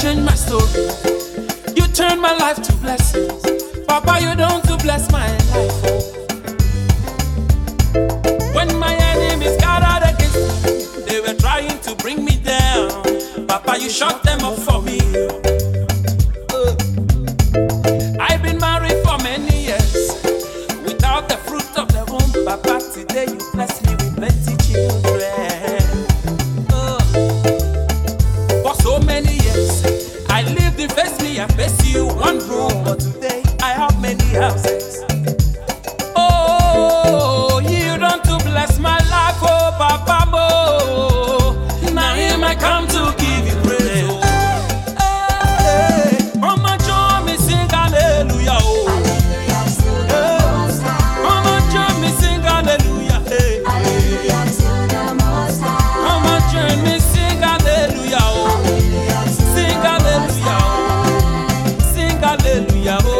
change my story. You turn my life to blessings. Papa, you don't to bless my life. When my enemies gathered against me, they were trying to bring me down. Papa, you shut them up for me. I've been married for many years without the fruit of the womb. Papa, today you bless me with plenty children. For so many years, I lived in face me and face you one room, but today I have many houses. Oh, you don't to bless my life, oh Papa Mo. Now him I come to give you praise. Hey, Mama Joe me sing hallelujah. Oh, Mama Joe me sing hallelujah. Hey, Mama Joe me sing hallelujah. Oh, sing hallelujah. Sing hallelujah. Oh,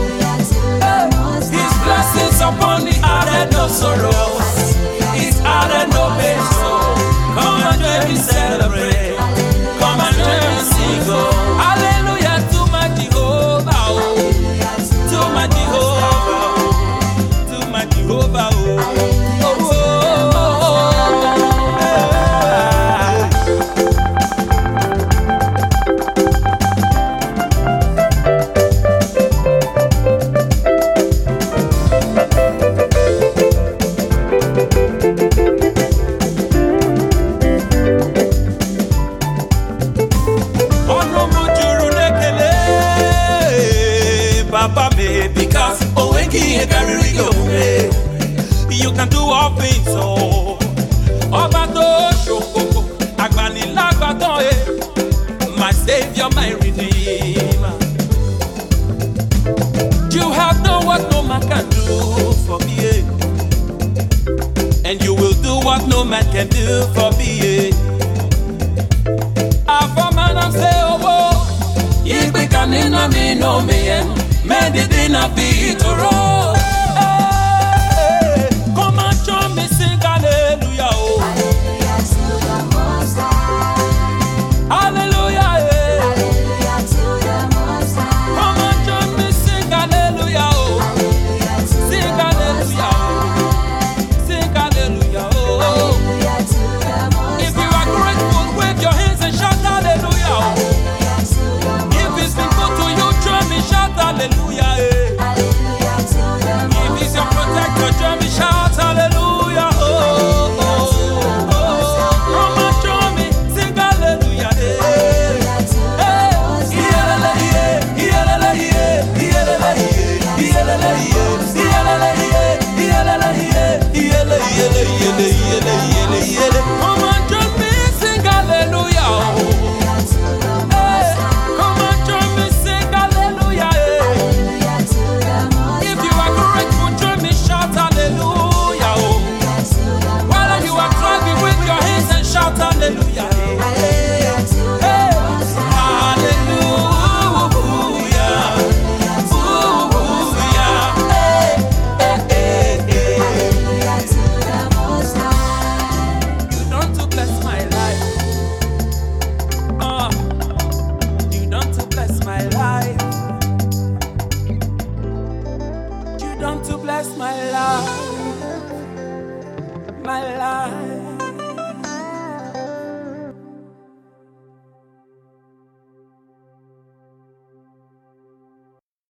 His blessings upon me added no sorrow. He's added no pain. So come and join me celebrate. Come and join me sing. Oh, hallelujah to my Jehovah. Oh, to my Jehovah. To my Jehovah. Oh, oh, oh, oh, oh, Papa me because you can do all things. Oh, Obato Shoko, Agbani Lagbaton, my Savior, my Redeemer. You have done what no man can do for me, and you will do what no man can do for me. For man, I'm say, oh, you become in a me no me. Men did not be to roll. Come and join me, sing hallelujah. Oh. Hallelujah to the Most High. Hallelujah. Hallelujah to the Most High. Come and join me, sing hallelujah. Oh. Hallelujah to Sing the Most hallelujah. High. Sing hallelujah. Oh. Hallelujah to the Most If you are grateful, wave your hands and shout hallelujah. Hallelujah to the Most If it's been good to you, join me, shout hallelujah. Hallelujah to the Most If it's your protector, join me, shout hallelujah. Oh, oh, oh, oh. Come and join me, sing hallelujah. Hallelujah to the Most Come and join me, sing hallelujah. Hallelujah to the Most Hey, come and join me, sing hallelujah. Hallelujah to the Most If you are grateful, join me, shout hallelujah. Hallelujah to the While you are driving, with your hands and shout hallelujah. Hallelujah to the Hey, Most High. hallelujah. Hallelujah. Hey, hey, hey, hey. Hallelujah to the Most High. You don't to bless my life. You don't to bless my life. You don't to bless my life. My life.